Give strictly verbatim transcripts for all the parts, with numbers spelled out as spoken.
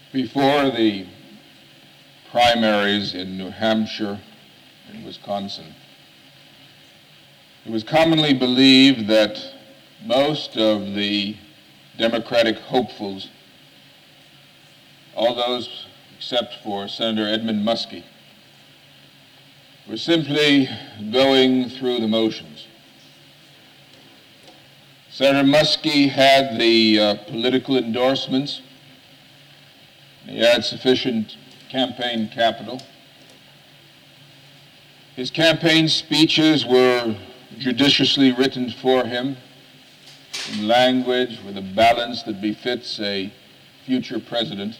Before the primaries in New Hampshire and Wisconsin, it was commonly believed that most of the Democratic hopefuls, all those except for Senator Edmund Muskie, were simply going through the motions. Senator Muskie had the uh, political endorsements. He had sufficient campaign capital. His campaign speeches were judiciously written for him in language with a balance that befits a future president.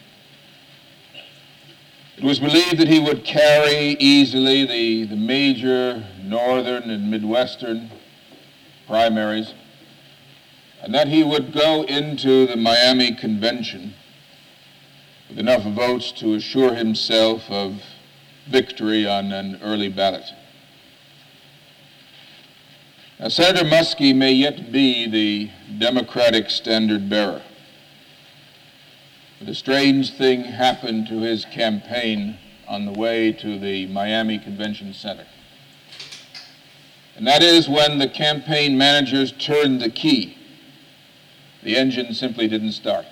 It was believed that he would carry easily the, the major northern and midwestern primaries, and that he would go into the Miami convention with enough votes to assure himself of victory on an early ballot. Now, Senator Muskie may yet be the Democratic standard bearer, but a strange thing happened to his campaign on the way to the Miami Convention Center. And that is when the campaign managers turned the key, the engine simply didn't start.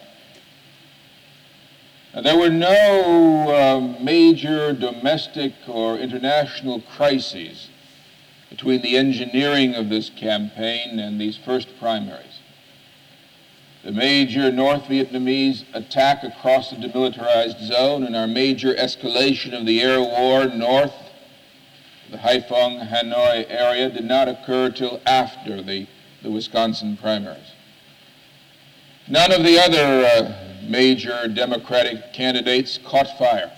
Now, there were no uh, major domestic or international crises between the engineering of this campaign and these first primaries. The major North Vietnamese attack across the demilitarized zone and our major escalation of the air war north of the Haiphong, Hanoi area did not occur till after the, the Wisconsin primaries. None of the other uh, major Democratic candidates caught fire.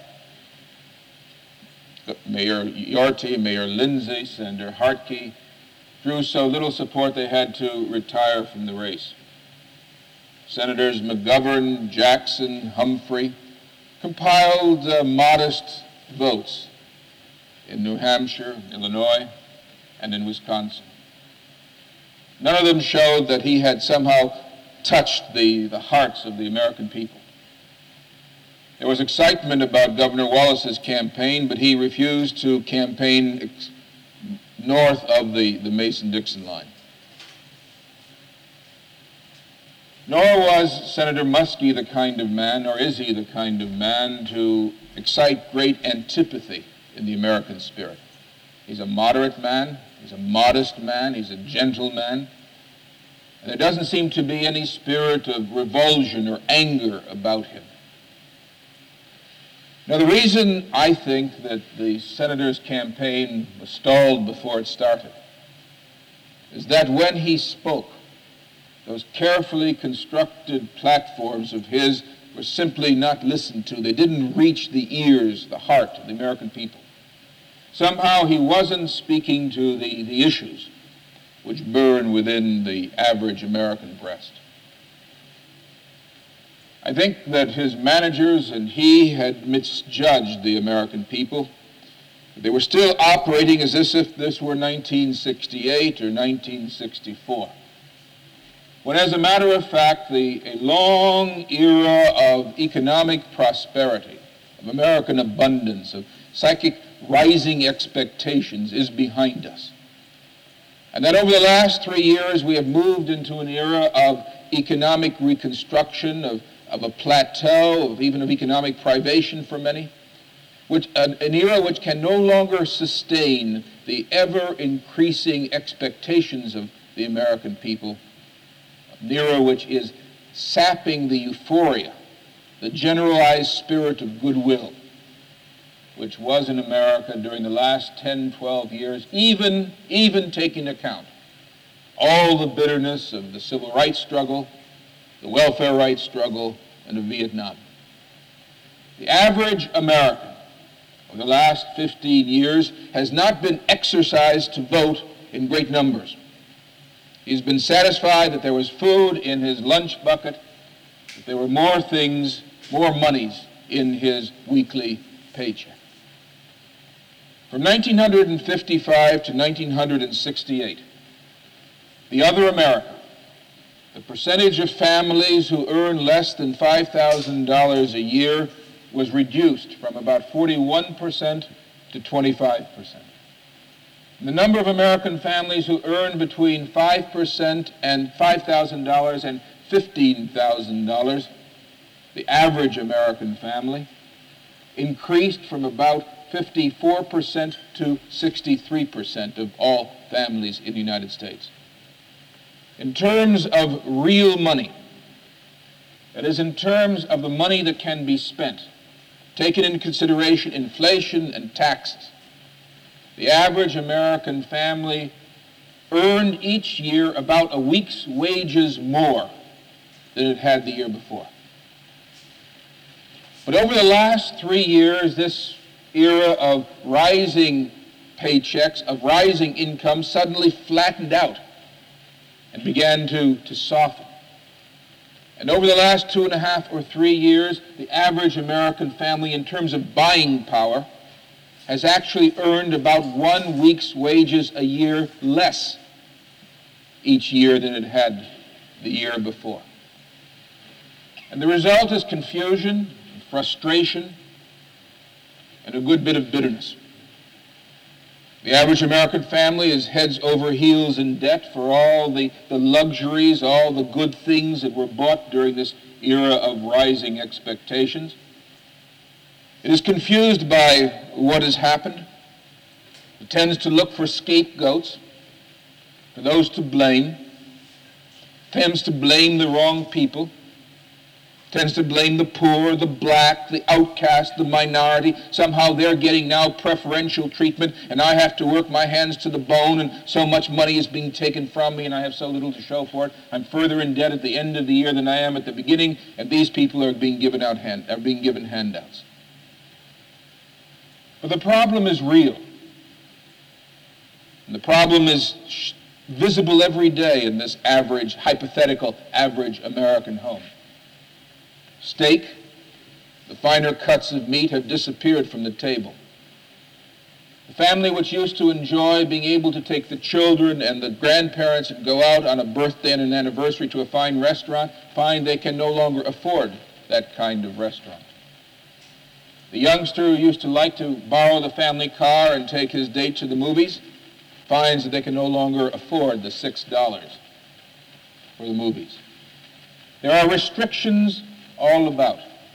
Mayor Yorty, Mayor Lindsay, Senator Hartke drew so little support they had to retire from the race. Senators McGovern, Jackson, Humphrey compiled uh, modest votes in New Hampshire, Illinois, and in Wisconsin. None of them showed that he had somehow touched the, the hearts of the American people. There was excitement about Governor Wallace's campaign, but he refused to campaign ex- north of the, the Mason-Dixon line. Nor was Senator Muskie the kind of man, nor is he the kind of man to excite great antipathy in the American spirit. He's a moderate man, he's a modest man, he's a gentle man, and there doesn't seem to be any spirit of revulsion or anger about him. Now, the reason I think that the senator's campaign was stalled before it started is that when he spoke, those carefully constructed platforms of his were simply not listened to. They didn't reach the ears, the heart of the American people. Somehow he wasn't speaking to the, the issues which burn within the average American breast. I think that his managers and he had misjudged the American people. They were still operating as if this were nineteen sixty-eight or nineteen sixty-four. When, as a matter of fact, the, a long era of economic prosperity, of American abundance, of psychic rising expectations is behind us. And that over the last three years we have moved into an era of economic reconstruction, of of a plateau, of even of economic privation for many, which, an, an era which can no longer sustain the ever-increasing expectations of the American people, an era which is sapping the euphoria, the generalized spirit of goodwill, which was in America during the last ten, twelve years, even, even taking account all the bitterness of the civil rights struggle, the welfare rights struggle, and of Vietnam. The average American over the last fifteen years has not been exercised to vote in great numbers. He's been satisfied that there was food in his lunch bucket, that there were more things, more monies in his weekly paycheck. From nineteen fifty-five to nineteen sixty-eight, the other America the percentage of families who earn less than five thousand dollars a year was reduced from about forty-one percent to twenty-five percent. The number of American families who earn between five percent and five thousand dollars and fifteen thousand dollars, the average American family, increased from about fifty-four percent to sixty-three percent of all families in the United States. In terms of real money, that is, in terms of the money that can be spent, taking into consideration inflation and taxes, the average American family earned each year about a week's wages more than it had the year before. But over the last three years, this era of rising paychecks, of rising income, suddenly flattened out and began to, to soften. And over the last two and a half or three years, the average American family, in terms of buying power, has actually earned about one week's wages a year less each year than it had the year before. And the result is confusion, frustration, and a good bit of bitterness. The average American family is heads over heels in debt for all the, the luxuries, all the good things that were bought during this era of rising expectations. It is confused by what has happened. It tends to look for scapegoats, for those to blame, tends to blame the wrong people, tends to blame the poor, the black, the outcast, the minority. Somehow they're getting now preferential treatment, and I have to work my hands to the bone, and so much money is being taken from me, and I have so little to show for it. I'm further in debt at the end of the year than I am at the beginning, and these people are being given out hand, are being given handouts. But the problem is real. And the problem is sh- visible every day in this average, hypothetical average American home. Steak, the finer cuts of meat have disappeared from the table. The family which used to enjoy being able to take the children and the grandparents and go out on a birthday and an anniversary to a fine restaurant find they can no longer afford that kind of restaurant. The youngster who used to like to borrow the family car and take his date to the movies finds that they can no longer afford the six dollars for the movies. There are restrictions all about.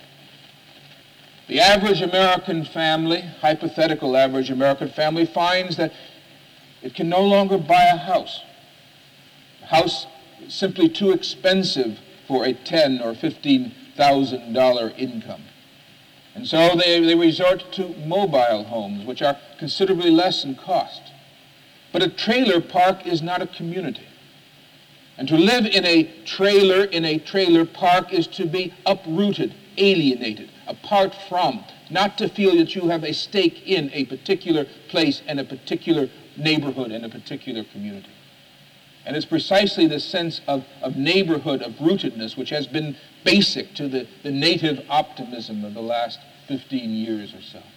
The average American family, hypothetical average American family, finds that it can no longer buy a house. A house is simply too expensive for a ten or fifteen thousand dollar income. And so they, they resort to mobile homes, which are considerably less in cost. But a trailer park is not a community. And to live in a trailer, in a trailer park, is to be uprooted, alienated, apart from, not to feel that you have a stake in a particular place and a particular neighborhood and a particular community. And it's precisely the sense of, of neighborhood, of rootedness, which has been basic to the, the native optimism of the last fifteen years or so.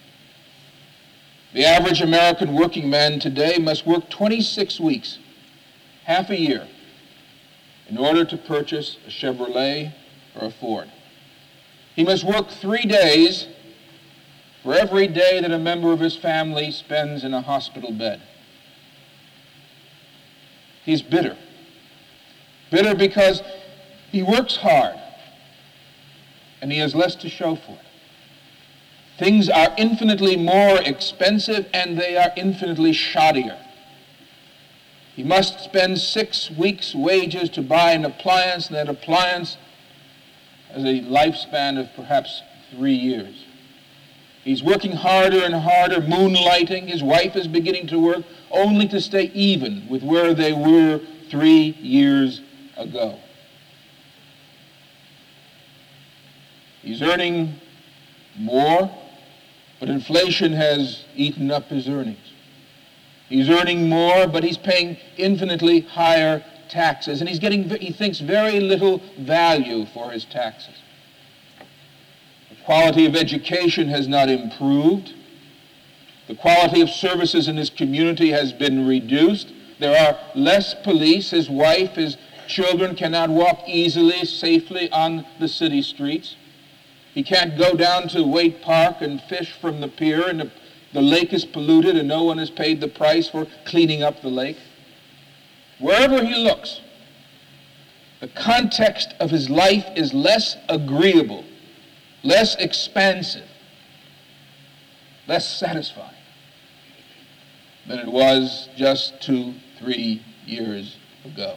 The average American working man today must work twenty-six weeks, half a year, in order to purchase a Chevrolet or a Ford. He must work three days for every day that a member of his family spends in a hospital bed. He's bitter. Bitter because he works hard and he has less to show for it. Things are infinitely more expensive and they are infinitely shoddier. He must spend six weeks' wages to buy an appliance, and that appliance has a lifespan of perhaps three years. He's working harder and harder, moonlighting. His wife is beginning to work only to stay even with where they were three years ago. He's earning more, but inflation has eaten up his earnings. He's earning more, but he's paying infinitely higher taxes, and he's getting, he thinks, very little value for his taxes. The quality of education has not improved. The quality of services in his community has been reduced. There are less police. His wife is children cannot walk easily, safely on the city streets. He can't go down to Waite Park and fish from the pier, and the, the lake is polluted and no one has paid the price for cleaning up the lake. Wherever he looks, the context of his life is less agreeable, less expansive, less satisfying than it was just two, three years ago.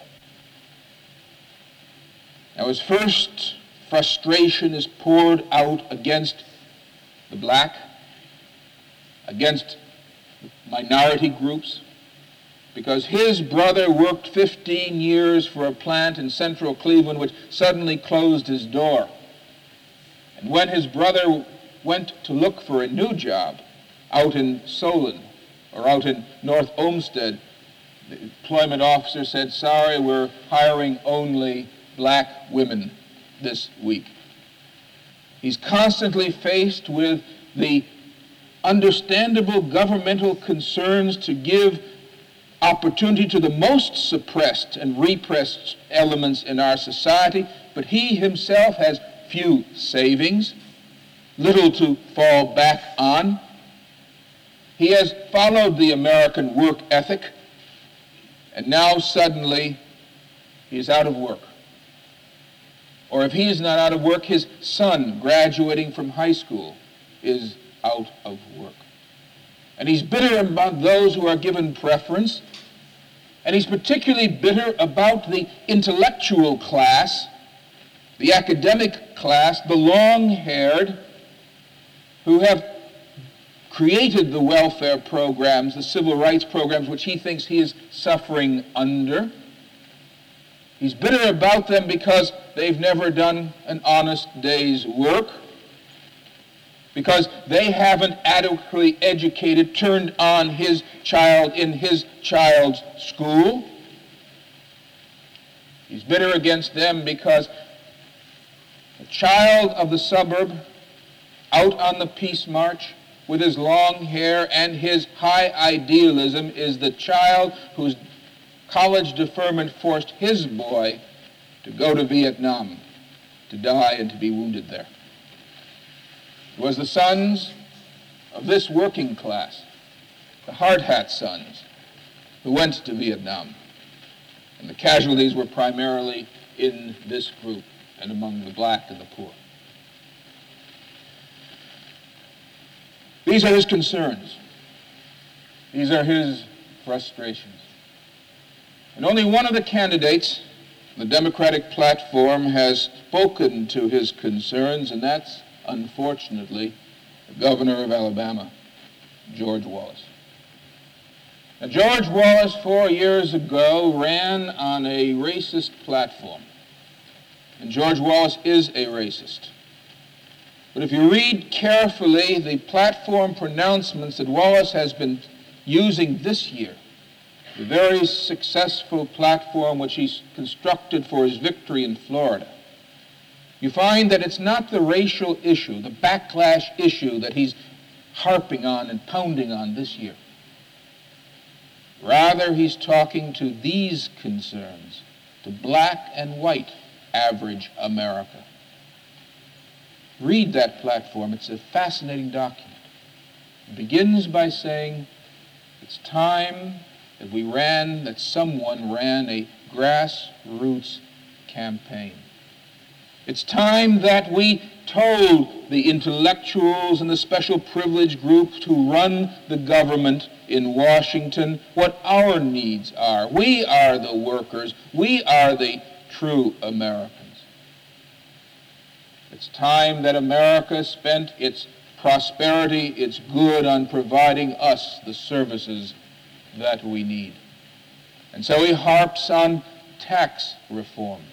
Now, his first frustration is poured out against the black, against minority groups, because his brother worked fifteen years for a plant in central Cleveland which suddenly closed his door. And when his brother went to look for a new job out in Solon or out in North Olmsted, the employment officer said, "Sorry, we're hiring only black women this week." He's constantly faced with the understandable governmental concerns to give opportunity to the most suppressed and repressed elements in our society, but he himself has few savings, little to fall back on. He has followed the American work ethic, and now suddenly he is out of work. Or if he is not out of work, his son, graduating from high school, is out of work. And he's bitter about those who are given preference, and he's particularly bitter about the intellectual class, the academic class, the long-haired, who have created the welfare programs, the civil rights programs, which he thinks he is suffering under. He's bitter about them because they've never done an honest day's work, because they haven't adequately educated, turned on his child in his child's school. He's bitter against them because a child of the suburb out on the peace march with his long hair and his high idealism is the child whose college deferment forced his boy to go to Vietnam, to die and to be wounded there. It was the sons of this working class, the hard hat sons, who went to Vietnam. And the casualties were primarily in this group and among the black and the poor. These are his concerns. These are his frustrations. And only one of the candidates on the Democratic platform has spoken to his concerns, and that's, unfortunately, the governor of Alabama, George Wallace. Now, George Wallace, four years ago, ran on a racist platform. And George Wallace is a racist. But if you read carefully the platform pronouncements that Wallace has been using this year, the very successful platform which he's constructed for his victory in Florida, you find that it's not the racial issue, the backlash issue that he's harping on and pounding on this year. Rather, he's talking to these concerns, to black and white average America. Read that platform. It's a fascinating document. It begins by saying, it's time that we ran, that someone ran a grassroots campaign. It's time that we told the intellectuals and the special privileged groups who run the government in Washington what our needs are. We are the workers. We are the true Americans. It's time that America spent its prosperity, its good on providing us the services that we need. And so he harps on tax reform.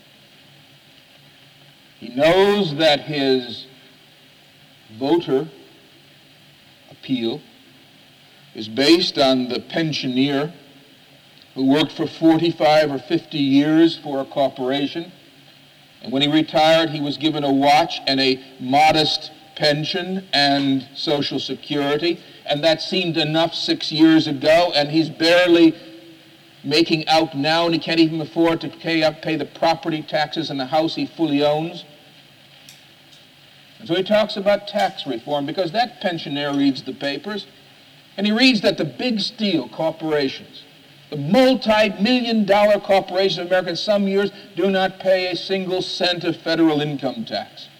He knows that his voter appeal is based on the pensioner who worked for forty-five or fifty years for a corporation, and when he retired, he was given a watch and a modest pension and Social Security, and that seemed enough six years ago, and he's barely making out now, and he can't even afford to pay up, pay the property taxes in the house he fully owns. And so he talks about tax reform, because that pensioner reads the papers, and he reads that the big steel corporations, the multi-million dollar corporations of America in some years do not pay a single cent of federal income tax.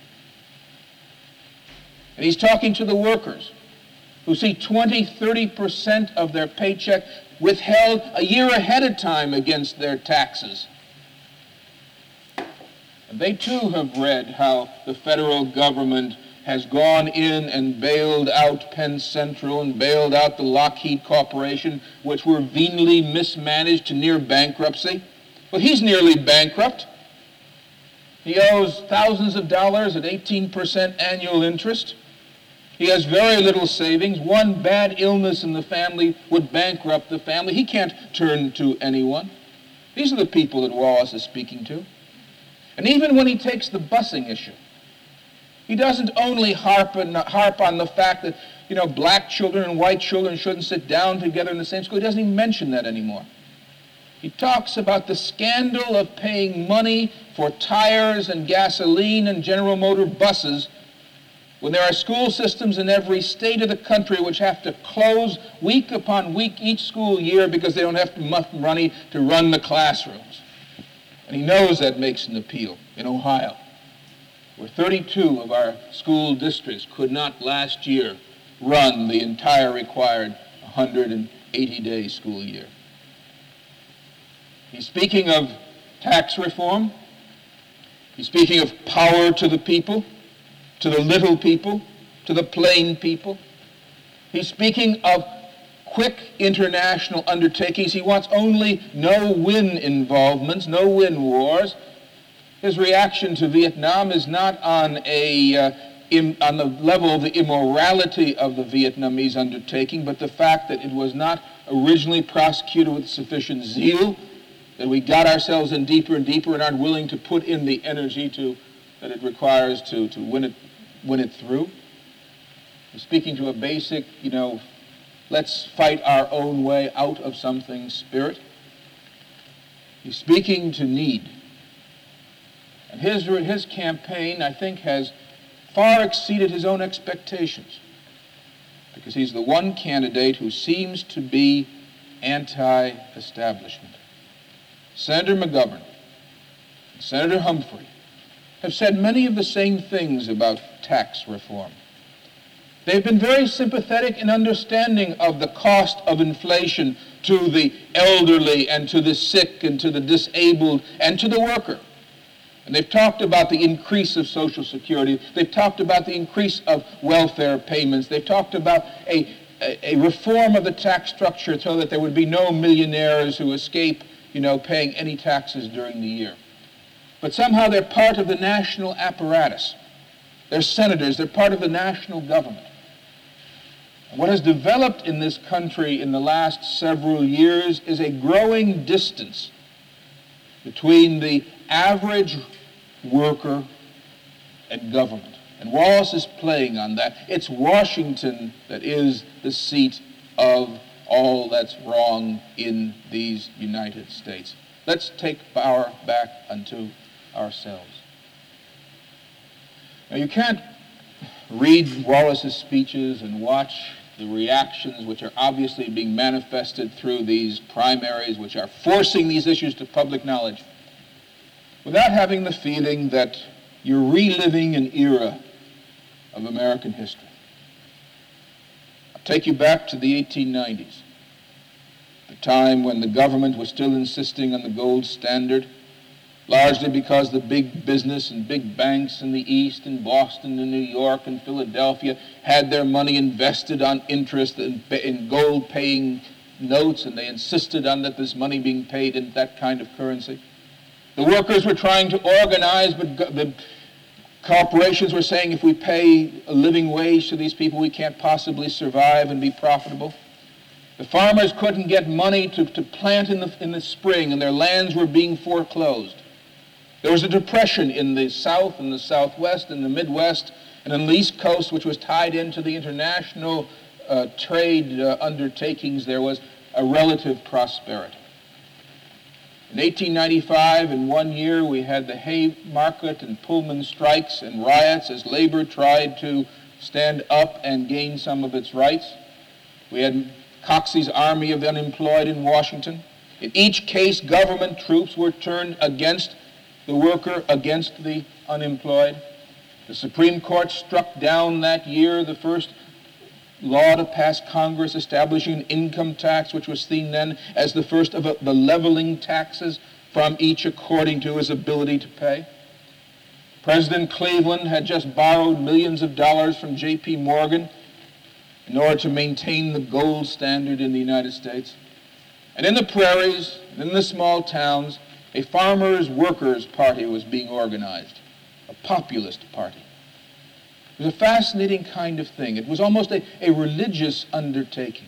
And he's talking to the workers who see twenty, thirty percent of their paycheck withheld a year ahead of time against their taxes. And they too have read how the federal government has gone in and bailed out Penn Central and bailed out the Lockheed Corporation, which were venally mismanaged to near bankruptcy. Well, he's nearly bankrupt. He owes thousands of dollars at eighteen percent annual interest. He has very little savings. One bad illness in the family would bankrupt the family. He can't turn to anyone. These are the people that Wallace is speaking to. And even when he takes the busing issue, he doesn't only harp on, harp on the fact that, you know, black children and white children shouldn't sit down together in the same school. He doesn't even mention that anymore. He talks about the scandal of paying money for tires and gasoline and General Motor buses when there are school systems in every state of the country which have to close week upon week each school year because they don't have enough money to run the classrooms. And he knows that makes an appeal in Ohio, where thirty-two of our school districts could not last year run the entire required one hundred eighty day school year. He's speaking of tax reform. He's speaking of power to the people, to the little people, to the plain people. He's speaking of quick international undertakings. He wants only no-win involvements, no-win wars. His reaction to Vietnam is not on a uh, in, on the level of the immorality of the Vietnamese undertaking, but the fact that it was not originally prosecuted with sufficient zeal, that we got ourselves in deeper and deeper and aren't willing to put in the energy to that it requires to, to win it win it through. He's speaking to a basic, you know, let's fight our own way out of something spirit. He's speaking to need. And his, his campaign, I think, has far exceeded his own expectations, because he's the one candidate who seems to be anti-establishment. Senator McGovern and Senator Humphrey have said many of the same things about tax reform. They've been very sympathetic and understanding of the cost of inflation to the elderly and to the sick and to the disabled and to the worker. And they've talked about the increase of Social Security. They've talked about the increase of welfare payments. They've talked about a, a, a reform of the tax structure so that there would be no millionaires who escape, you know, paying any taxes during the year. But somehow they're part of the national apparatus. They're senators. They're part of the national government. What has developed in this country in the last several years is a growing distance between the average worker and government. And Wallace is playing on that. It's Washington that is the seat of all that's wrong in these United States. Let's take power back unto ourselves. Now, you can't read Wallace's speeches and watch the reactions which are obviously being manifested through these primaries, which are forcing these issues to public knowledge, without having the feeling that you're reliving an era of American history. I'll take you back to the eighteen nineties, the time when the government was still insisting on the gold standard, largely because the big business and big banks in the East and Boston and New York and Philadelphia had their money invested on interest in, in gold-paying notes, and they insisted on that this money being paid in that kind of currency. The workers were trying to organize, but the corporations were saying if we pay a living wage to these people, we can't possibly survive and be profitable. The farmers couldn't get money to, to plant in the, in the spring, and their lands were being foreclosed. There was a depression in the South and the Southwest and the Midwest and on the East Coast, which was tied into the international uh, trade uh, undertakings. There was a relative prosperity. In eighteen ninety-five, in one year, we had the Haymarket and Pullman strikes and riots as labor tried to stand up and gain some of its rights. We had Coxey's army of the unemployed in Washington. In each case, government troops were turned against the worker, against the unemployed. The Supreme Court struck down that year the first law to pass Congress establishing an income tax, which was seen then as the first of a, the leveling taxes from each according to his ability to pay. President Cleveland had just borrowed millions of dollars from J P Morgan in order to maintain the gold standard in the United States. And in the prairies, in the small towns, a farmers' workers' party was being organized, a populist party. It was a fascinating kind of thing. It was almost a, a religious undertaking.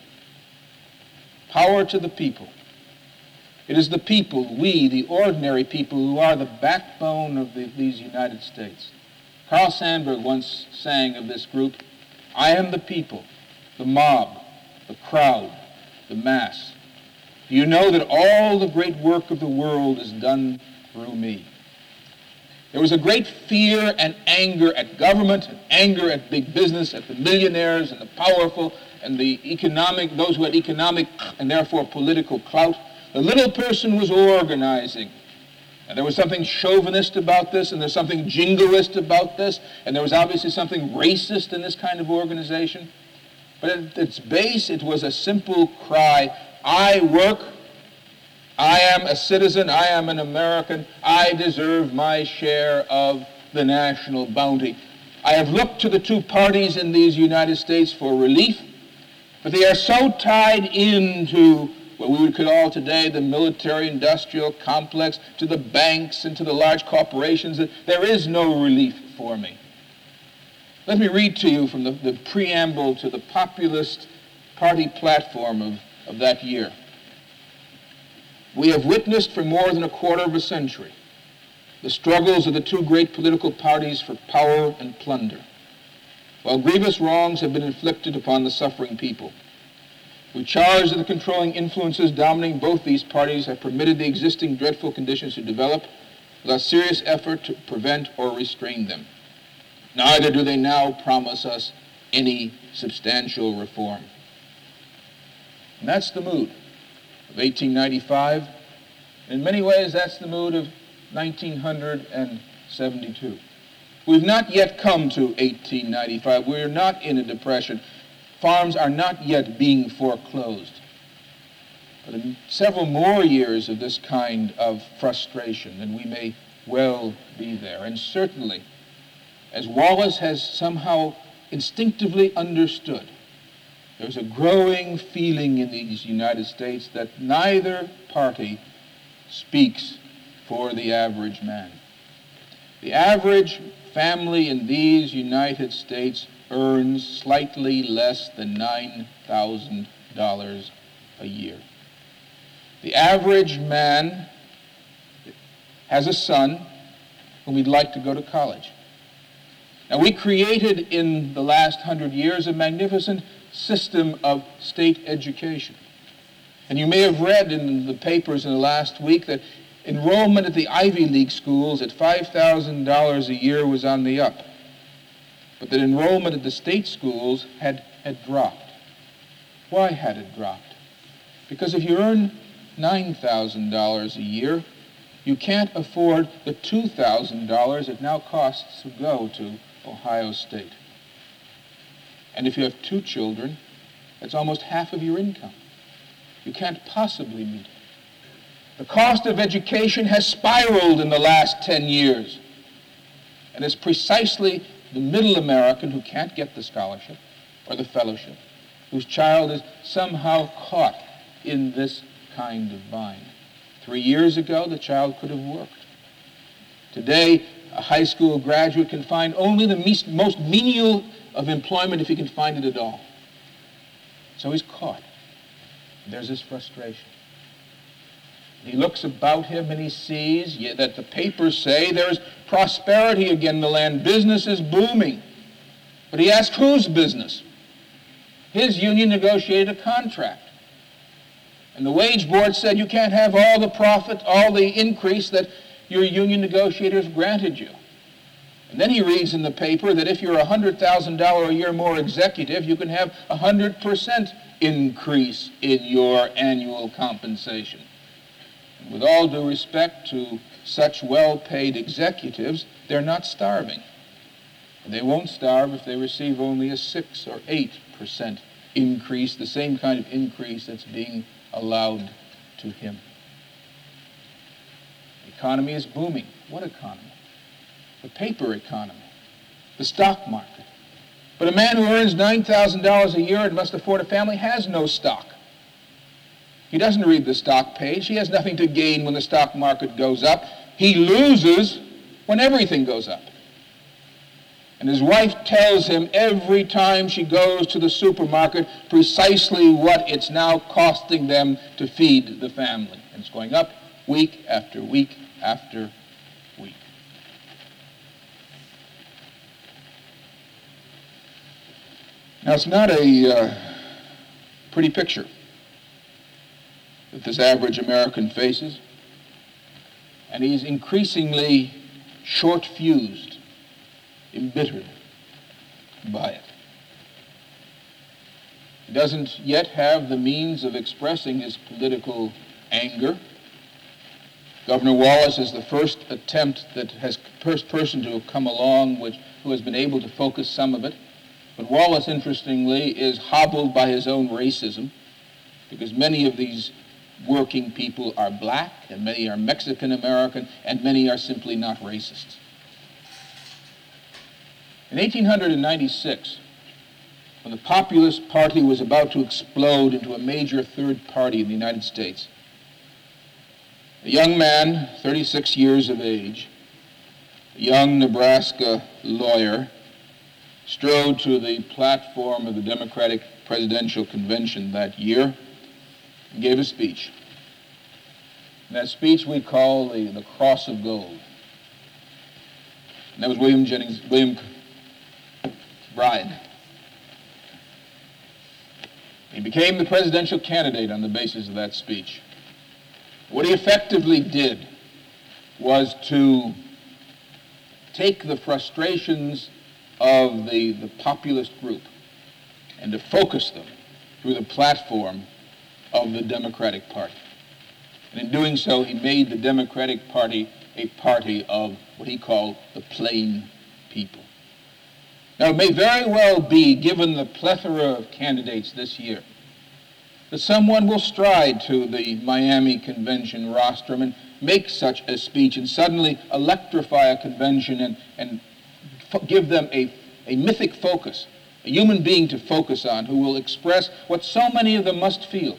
Power to the people. It is the people, we, the ordinary people, who are the backbone of the, these United States. Carl Sandburg once sang of this group, "I am the people, the mob, the crowd, the mass. Do you know that all the great work of the world is done through me?" There was a great fear and anger at government, and anger at big business, at the millionaires and the powerful and the economic, those who had economic and therefore political clout. The little person was organizing. And there was something chauvinist about this, and there's something jingoist about this, and there was obviously something racist in this kind of organization. But at its base, it was a simple cry, I work, I am a citizen, I am an American, I deserve my share of the national bounty. I have looked to the two parties in these United States for relief, but they are so tied into what we would call today the military-industrial complex, to the banks and to the large corporations, that there is no relief for me. Let me read to you from the, the preamble to the populist party platform of, of that year. We have witnessed for more than a quarter of a century the struggles of the two great political parties for power and plunder, while grievous wrongs have been inflicted upon the suffering people. We charge that the controlling influences dominating both these parties have permitted the existing dreadful conditions to develop without serious effort to prevent or restrain them. Neither do they now promise us any substantial reform. And that's the mood of eighteen ninety-five. In many ways, that's the mood of nineteen seventy-two. We've not yet come to eighteen ninety-five. We're not in a depression. Farms are not yet being foreclosed. But in several more years of this kind of frustration, and we may well be there. And certainly, as Wallace has somehow instinctively understood, there's a growing feeling in these United States that neither party speaks for the average man. The average family in these United States earns slightly less than nine thousand dollars a year. The average man has a son whom he'd like to go to college. Now, we created in the last hundred years a magnificent system of state education. And you may have read in the papers in the last week that enrollment at the Ivy League schools at five thousand dollars a year was on the up, but that enrollment at the state schools had, had dropped. Why had it dropped? Because if you earn nine thousand dollars a year, you can't afford the two thousand dollars it now costs to go to Ohio State. And if you have two children, that's almost half of your income. You can't possibly meet it. The cost of education has spiraled in the last ten years. And it's precisely the middle American who can't get the scholarship or the fellowship, whose child is somehow caught in this kind of bind. Three years ago, the child could have worked. Today, a high school graduate can find only the most menial of employment if he can find it at all. So he's caught. There's this frustration. He looks about him and he sees that the papers say there is prosperity again in the land. Business is booming. But he asks, whose business? His union negotiated a contract. And the wage board said you can't have all the profit, all the increase that your union negotiators granted you. And then he reads in the paper that if you're a one hundred thousand dollars a year more executive, you can have a one hundred percent increase in your annual compensation. And with all due respect to such well-paid executives, they're not starving. And they won't starve if they receive only a six or eight percent increase, the same kind of increase that's being allowed to him. The economy is booming. What economy? The paper economy, the stock market. But a man who earns nine thousand dollars a year and must afford a family has no stock. He doesn't read the stock page. He has nothing to gain when the stock market goes up. He loses when everything goes up. And his wife tells him every time she goes to the supermarket precisely what it's now costing them to feed the family. And it's going up week after week after week. Now, it's not a uh, pretty picture that this average American faces, and he's increasingly short-fused, embittered by it. He doesn't yet have the means of expressing his political anger. Governor Wallace is the first attempt that has first person to have come along which, who has been able to focus some of it. But Wallace, interestingly, is hobbled by his own racism, because many of these working people are black, and many are Mexican-American, and many are simply not racists. In eighteen ninety-six, when the Populist Party was about to explode into a major third party in the United States, a young man, thirty-six years of age, a young Nebraska lawyer, strode to the platform of the Democratic Presidential Convention that year and gave a speech. And that speech we call the, the Cross of Gold. And that was William Jennings, William Bryan. He became the presidential candidate on the basis of that speech. What he effectively did was to take the frustrations of the, the populist group and to focus them through the platform of the Democratic Party. And in doing so, he made the Democratic Party a party of what he called the plain people. Now, it may very well be, given the plethora of candidates this year, that someone will stride to the Miami convention rostrum and make such a speech and suddenly electrify a convention and, and f- give them a, a mythic focus, a human being to focus on who will express what so many of them must feel.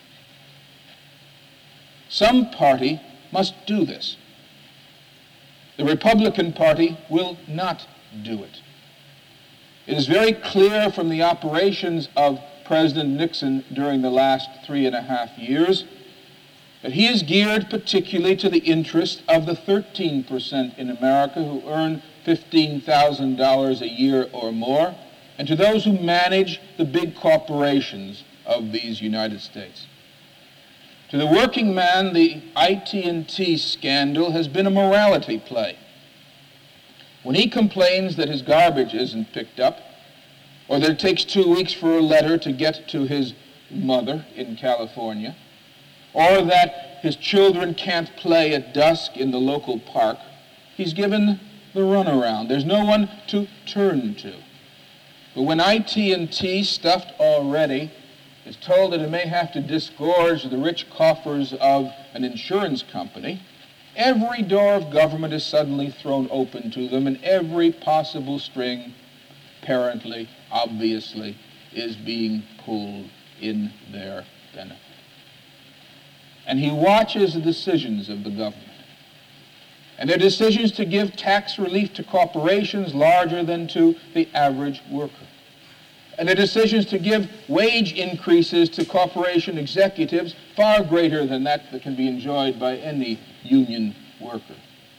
Some party must do this. The Republican Party will not do it. It is very clear from the operations of President Nixon during the last three and a half years that he is geared particularly to the interest of the thirteen percent in America who earn fifteen thousand dollars a year or more, and to those who manage the big corporations of these United States. To the working man, the I T and T scandal has been a morality play. When he complains that his garbage isn't picked up, or that it takes two weeks for a letter to get to his mother in California, or that his children can't play at dusk in the local park, he's given the runaround. There's no one to turn to. But when I T and T, stuffed already, is told that it may have to disgorge the rich coffers of an insurance company, every door of government is suddenly thrown open to them, and every possible string, apparently, obviously, is being pulled in their benefit. And he watches the decisions of the government. And their decisions to give tax relief to corporations larger than to the average worker. And their decisions to give wage increases to corporation executives far greater than that that can be enjoyed by any union worker.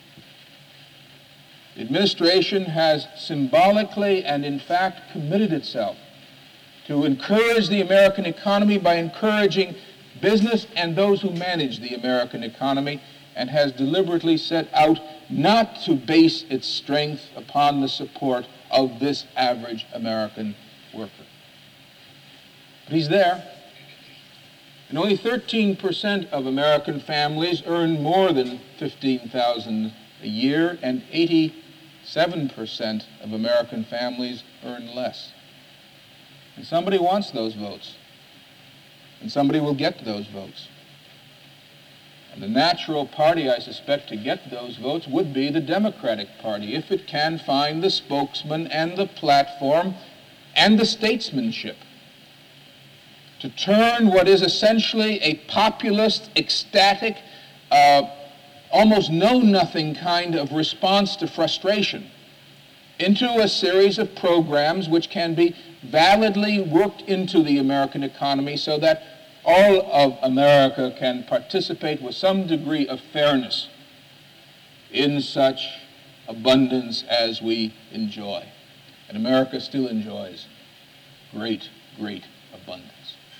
The administration has symbolically and in fact committed itself to encourage the American economy by encouraging business and those who manage the American economy, and has deliberately set out not to base its strength upon the support of this average American worker. But he's there. And only thirteen percent of American families earn more than fifteen thousand dollars a year, and eighty-seven percent of American families earn less. And somebody wants those votes. And somebody will get those votes. And the natural party, I suspect, to get those votes would be the Democratic Party, if it can find the spokesman and the platform and the statesmanship to turn what is essentially a populist, ecstatic, uh, almost know-nothing kind of response to frustration into a series of programs which can be validly worked into the American economy so that all of America can participate with some degree of fairness in such abundance as we enjoy. And America still enjoys great, great abundance.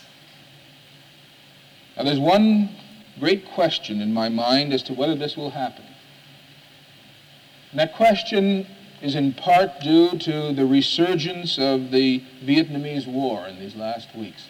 Now, there's one great question in my mind as to whether this will happen. And that question is in part due to the resurgence of the Vietnamese War in these last weeks.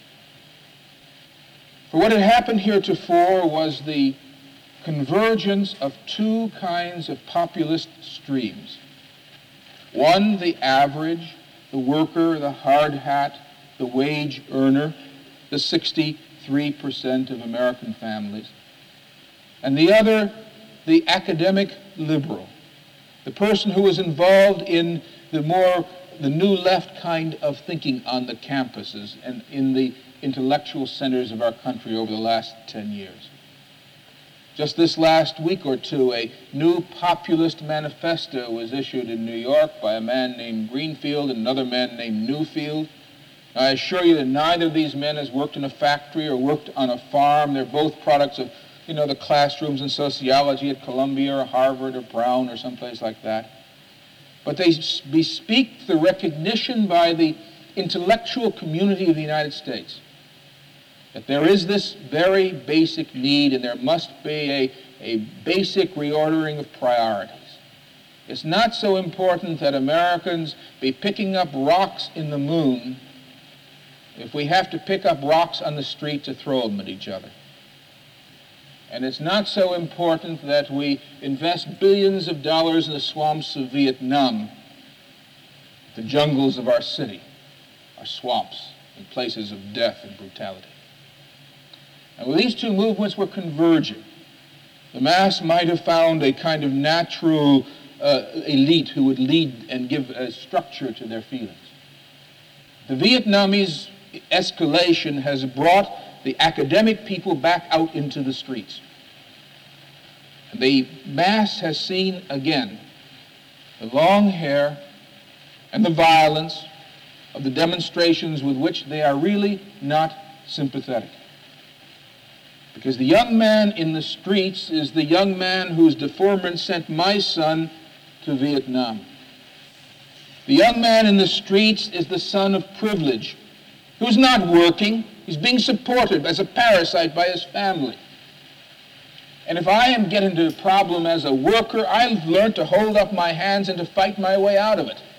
For what had happened heretofore was the convergence of two kinds of populist streams. One, the average, the worker, the hard hat, the wage earner, the sixty-three percent of American families. And the other, the academic liberal, the person who was involved in the more, the new left kind of thinking on the campuses and in the intellectual centers of our country over the last ten years. Just this last week or two, a new populist manifesto was issued in New York by a man named Greenfield and another man named Newfield. I assure you that neither of these men has worked in a factory or worked on a farm. They're both products of, you know, the classrooms in sociology at Columbia or Harvard or Brown or someplace like that. But they bespeak the recognition by the intellectual community of the United States that there is this very basic need, and there must be a, a basic reordering of priorities. It's not so important that Americans be picking up rocks in the moon if we have to pick up rocks on the street to throw them at each other. And it's not so important that we invest billions of dollars in the swamps of Vietnam, the jungles of our city, our swamps, and places of death and brutality. And when these two movements were converging, the mass might have found a kind of natural uh, elite who would lead and give a structure to their feelings. The Vietnamese escalation has brought the academic people back out into the streets. The mass has seen again the long hair and the violence of the demonstrations with which they are really not sympathetic. Because the young man in the streets is the young man whose deferment sent my son to Vietnam. The young man in the streets is the son of privilege, who's not working. He's being supported as a parasite by his family. And if I am getting into a problem as a worker, I've learned to hold up my hands and to fight my way out of it.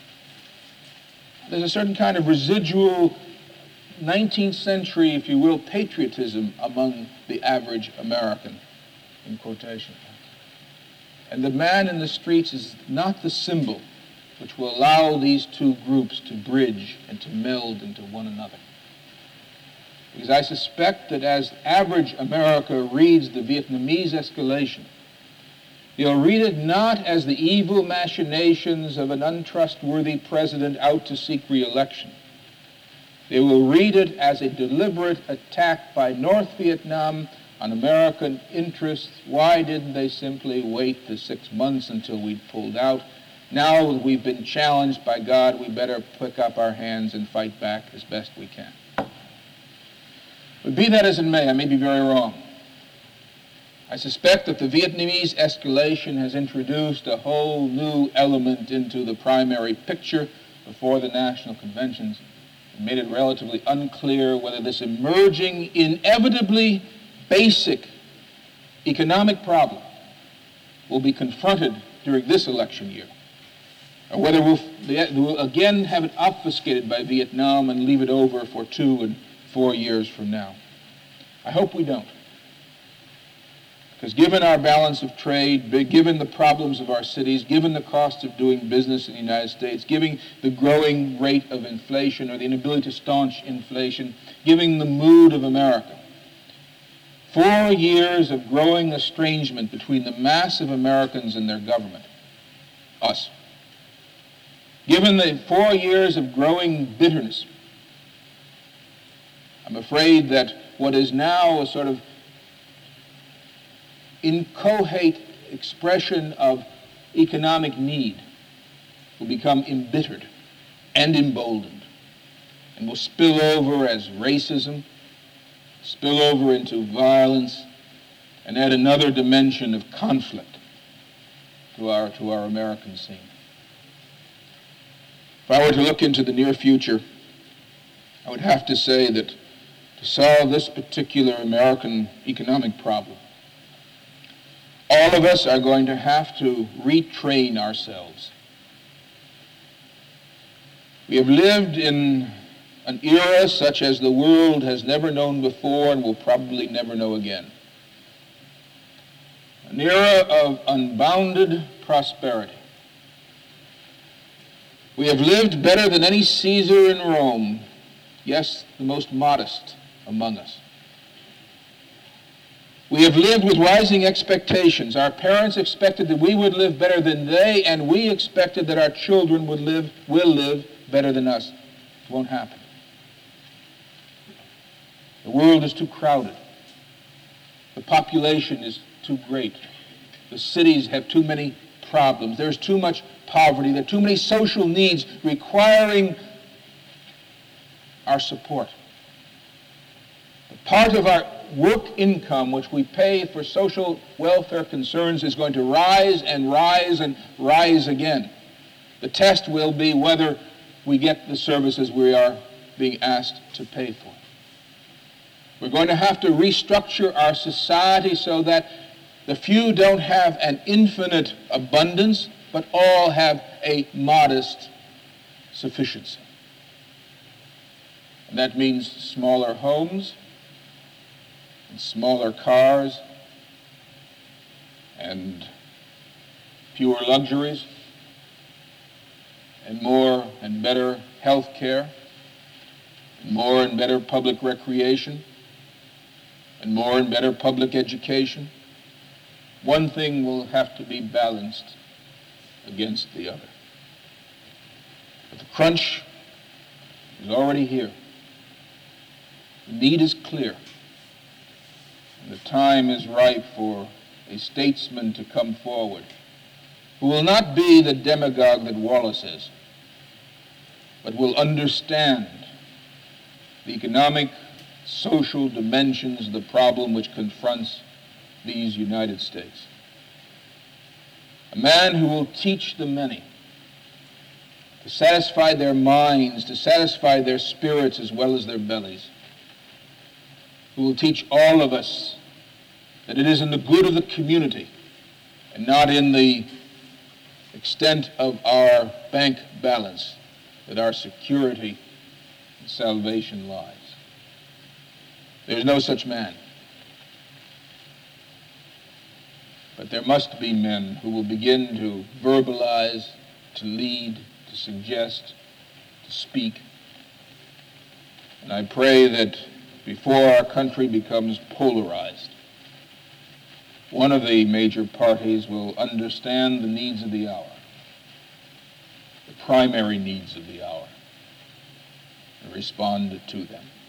There's a certain kind of residual nineteenth century, if you will, patriotism among the average American, in quotation. And the man in the streets is not the symbol which will allow these two groups to bridge and to meld into one another. Because I suspect that as average America reads the Vietnamese escalation, you'll read it not as the evil machinations of an untrustworthy president out to seek re-election. They will read it as a deliberate attack by North Vietnam on American interests. Why didn't they simply wait the six months until we'd pulled out? Now that we've been challenged by God, we better pick up our hands and fight back as best we can. But be that as it may, I may be very wrong. I suspect that the Vietnamese escalation has introduced a whole new element into the primary picture before the national conventions It made it relatively unclear whether this emerging, inevitably basic economic problem will be confronted during this election year, or whether we'll, we'll again have it obfuscated by Vietnam and leave it over for two and four years from now. I hope we don't. Because given our balance of trade, given the problems of our cities, given the cost of doing business in the United States, given the growing rate of inflation or the inability to staunch inflation, given the mood of America, four years of growing estrangement between the mass of Americans and their government, us, given the four years of growing bitterness, I'm afraid that what is now a sort of inchoate expression of economic need will become embittered and emboldened and will spill over as racism, spill over into violence, and add another dimension of conflict to our, to our American scene. If I were to look into the near future, I would have to say that to solve this particular American economic problem, all of us are going to have to retrain ourselves. We have lived in an era such as the world has never known before and will probably never know again. An era of unbounded prosperity. We have lived better than any Caesar in Rome, yes, the most modest among us. We have lived with rising expectations. Our parents expected that we would live better than they, and we expected that our children would live, will live better than us. It won't happen. The world is too crowded. The population is too great. The cities have too many problems. There's too much poverty. There are too many social needs requiring our support. The part of our work income which we pay for social welfare concerns is going to rise and rise and rise again. The test will be whether we get the services we are being asked to pay for. We're going to have to restructure our society so that the few don't have an infinite abundance, but all have a modest sufficiency. And that means smaller homes, and smaller cars, and fewer luxuries, and more and better health care, and more and better public recreation, and more and better public education. One thing will have to be balanced against the other. But the crunch is already here. The need is clear. And the time is ripe for a statesman to come forward who will not be the demagogue that Wallace is, but will understand the economic, social dimensions of the problem which confronts these United States. A man who will teach the many to satisfy their minds, to satisfy their spirits as well as their bellies. Who will teach all of us that it is in the good of the community and not in the extent of our bank balance that our security and salvation lies. There is no such man. But there must be men who will begin to verbalize, to lead, to suggest, to speak. And I pray that before our country becomes polarized, one of the major parties will understand the needs of the hour, the primary needs of the hour, and respond to them.